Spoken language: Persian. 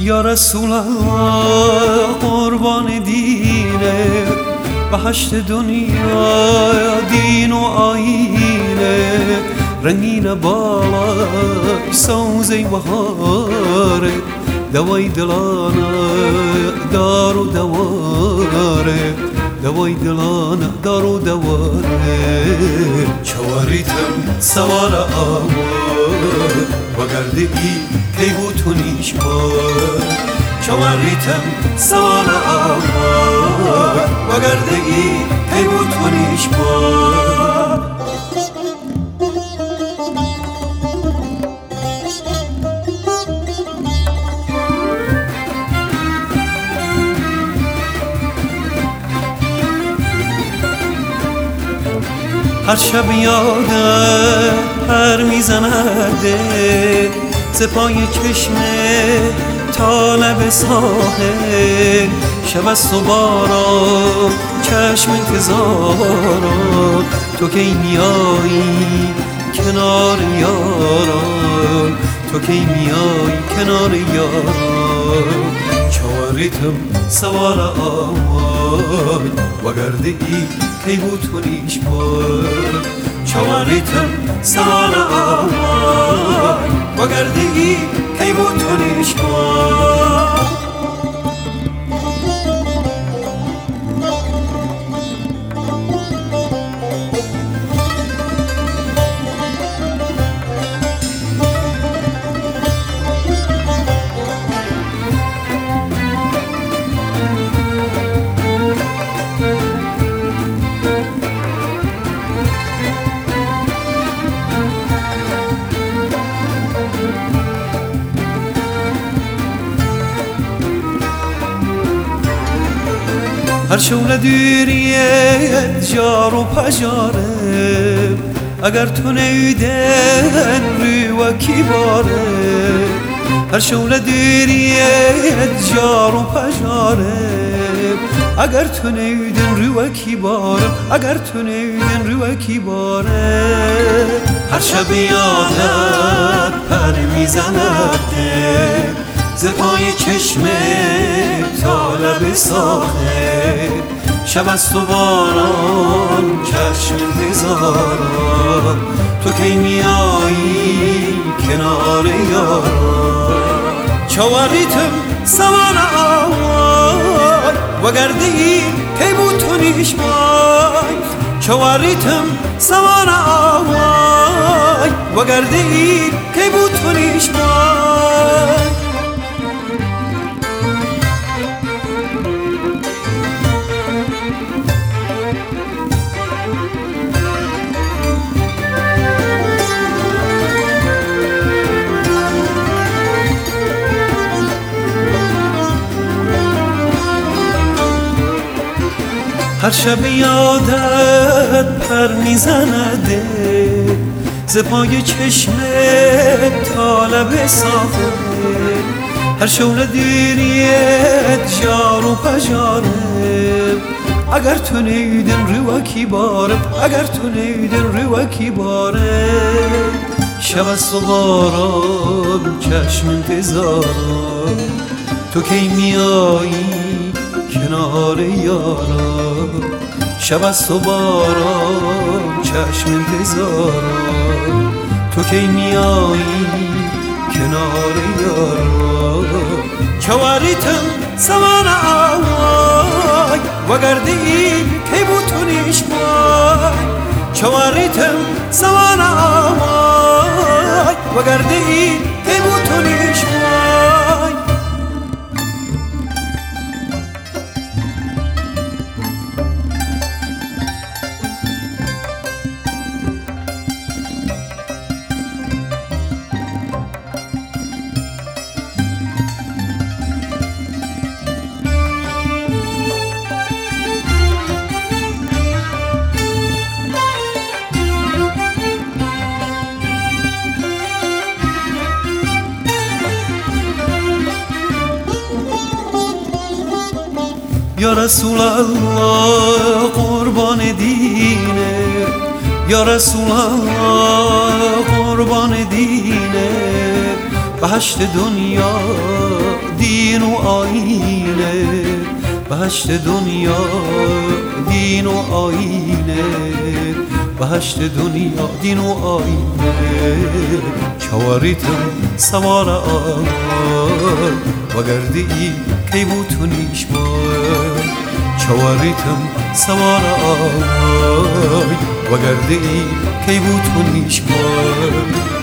یا رسول الله قربان دینه، بهشت دنیا دین و آینه، رنگین بالای سوزی بهاره، دوای دلانه دار و دواره، دوای دلانه دار و دواره. چواریتم سوار آمد وگرده ای کی بوتونیش بار، چواریتم سوار آمد وگرده ای کی بوتونیش بار. هر شب یاده پر میزنده ز پای چشمه تا لب ساحل، شب است و باران چشم انتظاران، تو کی میایی کنار یاران، تو کی میایی کنار یاران. چواریتم سوار آمد وگرده ای کی بوتونیش بار، چواریتم سوار آمد وگرده ای کی بوتونیش بار. هر شوله دیریت جار و پجاره، اگر تو نیدن روکی باره، هر شوله دیریت جار و پجاره، اگر تو نیدن روکی باره، اگر تو نیدن روکی باره. هر شب یادت پر میزنده ز پای چشمه تا لب ساحل، شب است و باران چشم انتظاران، تو کی میایی کنار یاران. چواریتم سوار آمد وگرده ای کی بوتونیش بای، چواریتم سوار آمد وگرده ای کی بوتونیش بای. هر شب یادت پر میزنده ز پای چشمه تا لب ساحل، هر شوله دیریت جار و پجاره، اگر تو نیدن روکی باره، اگر تو نیدن روکی باره. شب است و باران چشم انتظاران، تو کی میایی کنار یاران. شب است و باران چشم انتظاران، تو کی میایی کنار یاران. چواریتم سوار آمد وگرده ای کی بوتونیش بای، چواریتم سوار آمد وگرده ای کی بوتونیش بای. یا رسول الله قربان دینه، یا رسول الله قربان دینه، بهشت دنیا دین و آینه بهشت دنیا دین و آینه بهشت دنیا دین و آینه چواریتم سوار آی وگرده ای کی بوتونیش بای چواریتم سوار آی وگرده ای کی بوتونیش بای